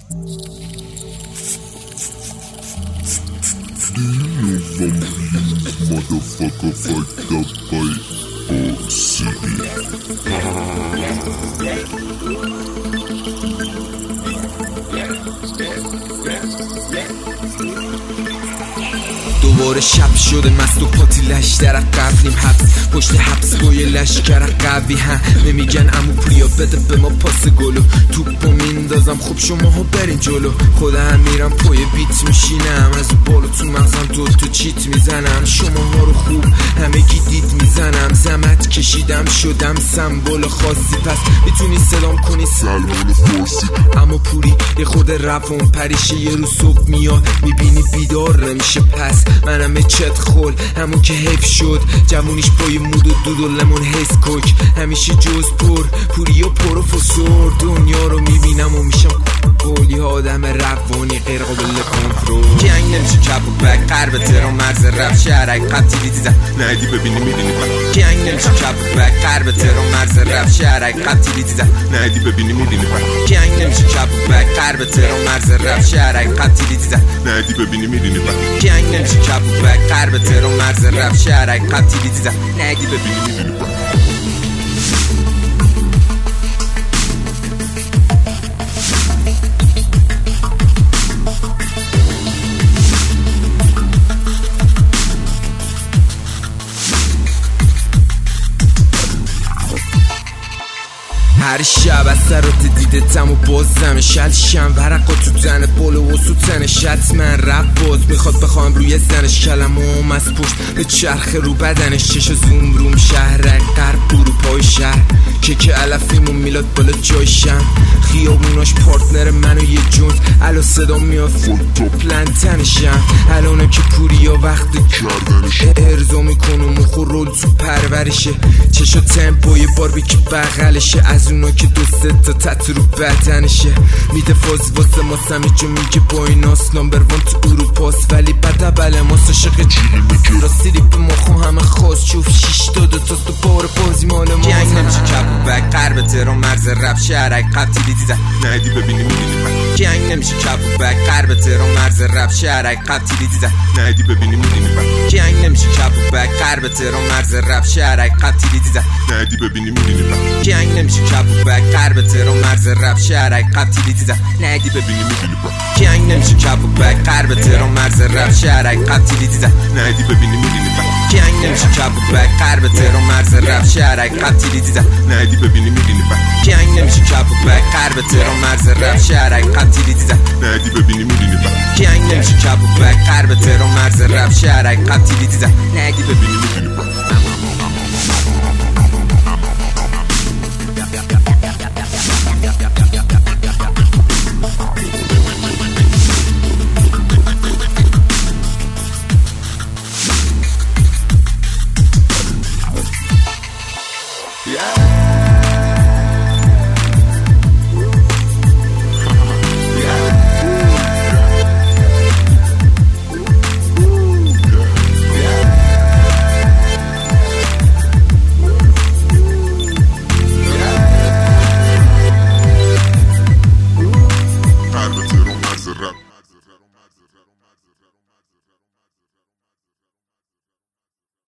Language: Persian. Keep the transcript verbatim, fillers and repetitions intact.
Motherfucker fucked up by Oak City. دوباره شب شده مست و پاتی لشتر قبلیم حبس پشت حبس با یه لشکر قوی هم نمیگن امو پریا بده به ما پاس گلو توپو میندازم خب شما ها برین جلو خودم میرم پای بیت میشینم از بالا تو مغزم دو تا چیت میزنم شما ها رو خوب همه گی دید میزنم زمت کشیدم شدم سمبل خاصی پس میتونی سلام کنی سلمان فارسی امو پوری یه خود روان پریشه یه رو صبح میاد میبینی بیدار نمیشه پس منم چت خول همون که حیف شد جوونیش پای مود و دود و لمون حیث کوک همیشه جز پر پوری و پروفسور دنیا رو میبینم و میشم قولی آدم روانی غیر قابل کنترل جنگ نمیشه کپ و بک قرب تهران مرز رفت شهرک قبطی دیدن ندی ببینی میدونی بک جنگ نمیشه کپ و بک قرب تهران مرز رفت شهرک قبطی دیدن ندی ببینی میدونی بک جنگ نمیشه کپ و بک قرب تهران مرز رفت شهرک قبطی دیدن ندی ببینی میدونی بک جنگ نمیشه کپ و بک قرب تهران مرز رفت شهرک قبطی دیدن ندی ببینی میدونی بک هر شب از سرات دیدتم و بازم شلشم ورقا تو تن بولو و سوتن شتمن رب باز میخواد بخوام روی زنش کلموم از پشت به چرخ رو بدنش چش زوم روم شهرک غرب اروپای شهر که که علفیمون میلاد بالا جایشم خیابوناش پارتنر منو یه جونت الان صدا میاد فول توپ لنتنشم الانه که پوریا وقت کردنش ارزا میکنه مخور رول تو پرورشه چشا تمپوی باربیکی بغلشه از اونا که دو سه تا تت رو بدنشه میده فاز واسه ما سمی جو میگه با این آس نامبر وان تو اروپاست ولی بده بله ما ساشق جیلی میگه راستی به مخو همه خواست چوف شیش تا دو تاست و بار بازی مال ما جنگ نمیشه کپ و بک قرب تهران مرز رفت شهرک قبطی دیدن ندی ببینی میدونی بک جنگ نمیشه کپ و بک قرب تهران مرز رفت شهرک قبطی دیدن ندی ببینی میدونی بک جنگ نمیشه کپ و بک قرب تهران مرز رفت شهرک قبطی دیدن ندی ببینی میدونی بک جنگ نمیشه کپ و بک قرب تهران مرز رفت شهرک قبطی دیدن ندی ببینی میدونی بک جنگ نمیشه کپ و بک قرب تهران مرز رفت شهرک قبطی دیدن ندی ببینی میدونی بک جنگ نمیشه کپ و بک قرب تهران مرز رفت شهرک قبطی دیدن ندی ببینی میدونی بک جنگ نمیشه کپ و بک قرب تهران مرز رفت شهرک قبطی دیدن ندی ببینی میدونی بک جنگ نمیشه کپ و بک قرب تهران مرز رفت شهرک قبطی دیدن ندی ببینی میدونی بک